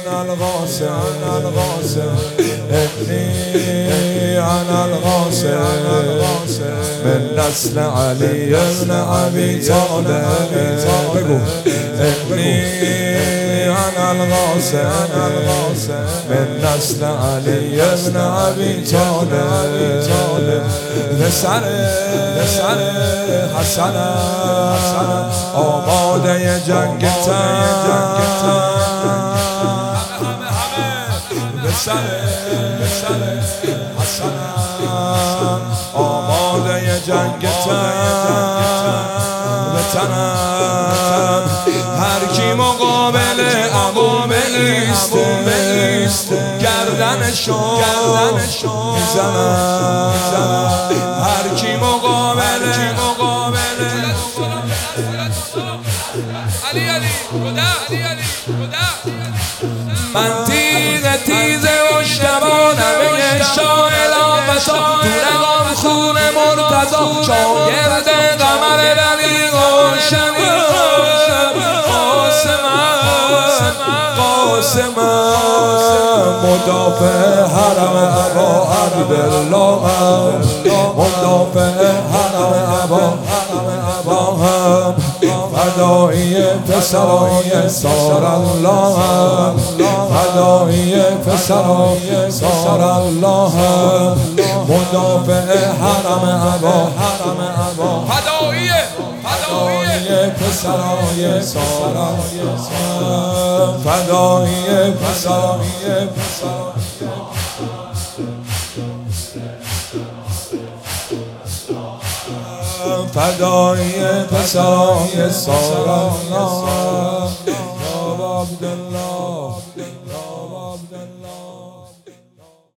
أنا الغاسل إني أنا الغاسل من نسل علي بن أبي طالب إني أنا الغاسل من نسل علي بن أبي طالب بسر حسن آماده جنگ بسر حسن آماده جنگ بتنم هر کی مقابل عمو ایسته گردنشو میزنم هر کی مقابل من تیز اشتبانم شاه لامسا تو رقم خون مرتضا شاگرد قمر علی روشنی قاسم مدافع حرم ابا عبدالله مدافع حرم ابا فدایی پسرای سار الله فدایی پسرای سار الله مدافع حرم ابا فدایی پسرای سار فدایی پسرای فدایی پسرای سار الله یا عبدالله